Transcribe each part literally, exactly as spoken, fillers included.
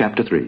Chapter three.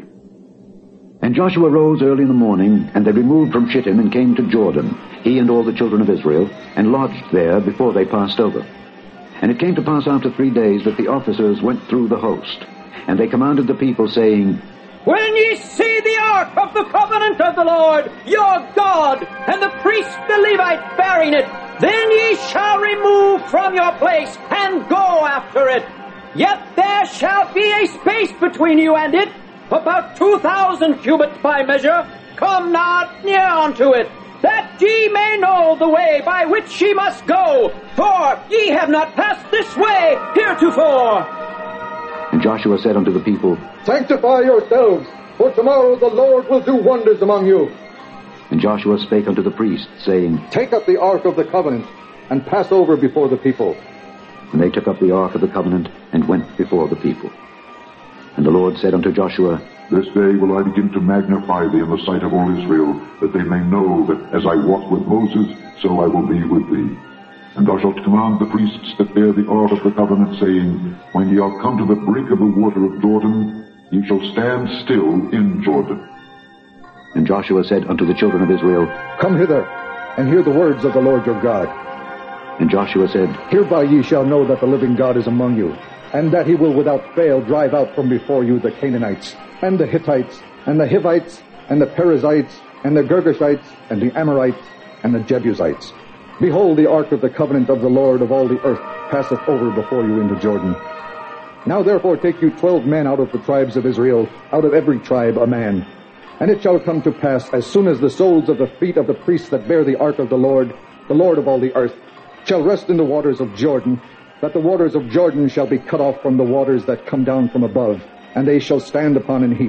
And Joshua rose early in the morning, and they removed from Shittim and came to Jordan, he and all the children of Israel, and lodged there before they passed over. And it came to pass after three days that the officers went through the host, and they commanded the people, saying, When ye see the ark of the covenant of the Lord, your God, and the priest the Levite bearing it, then ye shall remove from your place, and go after it. Yet there shall be a space between you and it, about two thousand cubits by measure. Come not near unto it, that ye may know the way by which ye must go, for ye have not passed this way heretofore. And Joshua said unto the people, Sanctify yourselves, for tomorrow the Lord will do wonders among you. And Joshua spake unto the priests, saying, Take up the ark of the covenant, and pass over before the people. And they took up the ark of the covenant, and went before the people. And the Lord said unto Joshua, This day will I begin to magnify thee in the sight of all Israel, that they may know that as I walked with Moses, so I will be with thee. And thou shalt command the priests that bear the ark of the covenant, saying, When ye are come to the brink of the water of Jordan, ye shall stand still in Jordan. And Joshua said unto the children of Israel, Come hither, and hear the words of the Lord your God. And Joshua said, Hereby ye shall know that the living God is among you, and that he will without fail drive out from before you the Canaanites, and the Hittites, and the Hivites, and the Perizzites, and the Girgashites, and the Amorites, and the Jebusites. Behold, the ark of the covenant of the Lord of all the earth passeth over before you into Jordan. Now therefore take you twelve men out of the tribes of Israel, out of every tribe a man. And it shall come to pass, as soon as the soles of the feet of the priests that bear the ark of the Lord, the Lord of all the earth, shall rest in the waters of Jordan, that the waters of Jordan shall be cut off from the waters that come down from above, and they shall stand upon an heap.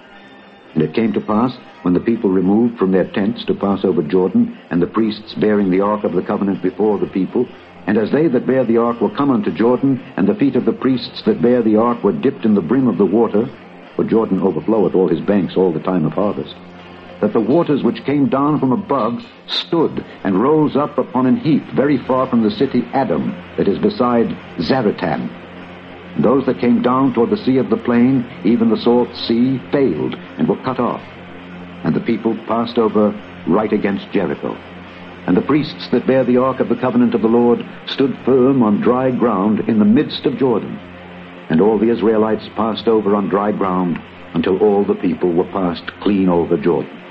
And it came to pass, when the people removed from their tents to pass over Jordan, and the priests bearing the ark of the covenant before the people, and as they that bear the ark were come unto Jordan, and the feet of the priests that bear the ark were dipped in the brim of the water, for Jordan overfloweth all his banks all the time of harvest, that the waters which came down from above stood and rose up upon an heap very far from the city Adam, that is beside Zaratan. And those that came down toward the sea of the plain, even the salt sea, failed and were cut off. And the people passed over right against Jericho. And the priests that bear the ark of the covenant of the Lord stood firm on dry ground in the midst of Jordan. And all the Israelites passed over on dry ground until all the people were passed clean over Jordan.